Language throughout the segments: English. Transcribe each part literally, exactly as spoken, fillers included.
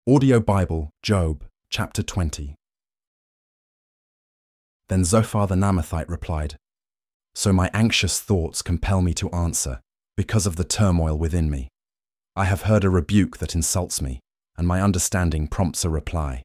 Audio Bible, Job, chapter twenty. Then Zophar the Naamathite replied, So my anxious thoughts compel me to answer, because of the turmoil within me. I have heard a rebuke that insults me, and my understanding prompts a reply.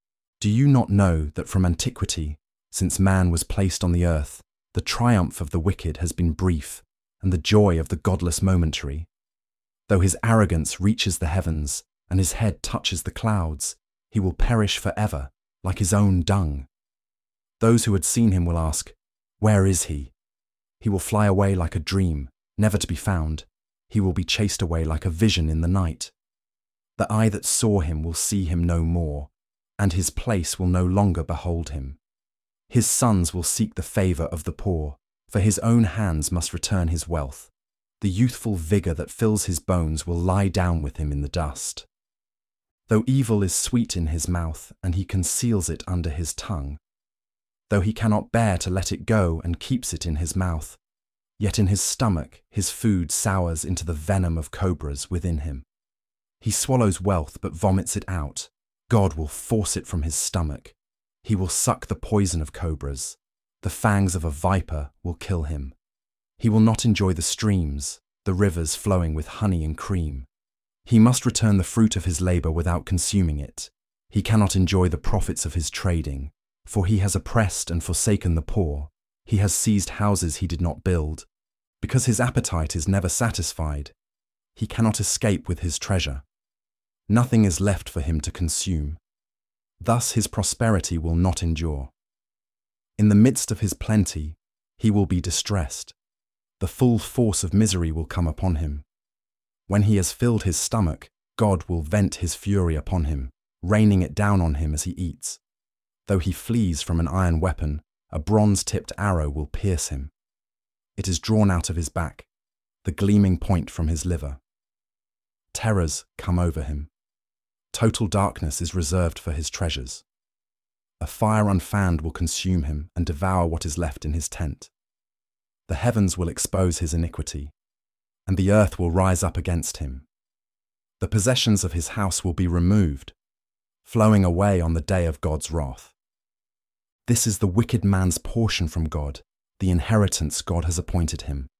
Do you not know that from antiquity, since man was placed on the earth, the triumph of the wicked has been brief, and the joy of the godless momentary? Though his arrogance reaches the heavens, and his head touches the clouds, he will perish forever, like his own dung. Those who had seen him will ask, Where is he? He will fly away like a dream, never to be found. He will be chased away like a vision in the night. The eye that saw him will see him no more, and his place will no longer behold him. His sons will seek the favour of the poor, for his own hands must return his wealth. The youthful vigour that fills his bones will lie down with him in the dust. Though evil is sweet in his mouth, and he conceals it under his tongue, though he cannot bear to let it go and keeps it in his mouth, yet in his stomach his food sours into the venom of cobras within him. He swallows wealth but vomits it out. God will force it from his stomach. He will suck the poison of cobras. The fangs of a viper will kill him. He will not enjoy the streams, the rivers flowing with honey and cream. He must return the fruit of his labour without consuming it. He cannot enjoy the profits of his trading, for he has oppressed and forsaken the poor. He has seized houses he did not build. Because his appetite is never satisfied, he cannot escape with his treasure. Nothing is left for him to consume. Thus his prosperity will not endure. In the midst of his plenty, he will be distressed. The full force of misery will come upon him. When he has filled his stomach, God will vent his fury upon him, raining it down on him as he eats. Though he flees from an iron weapon, a bronze-tipped arrow will pierce him. It is drawn out of his back, the gleaming point from his liver. Terrors come over him. Total darkness is reserved for his treasures. A fire unfanned will consume him and devour what is left in his tent. The heavens will expose his iniquity, and the earth will rise up against him. The possessions of his house will be removed, flowing away on the day of God's wrath. This is the wicked man's portion from God, the inheritance God has appointed him.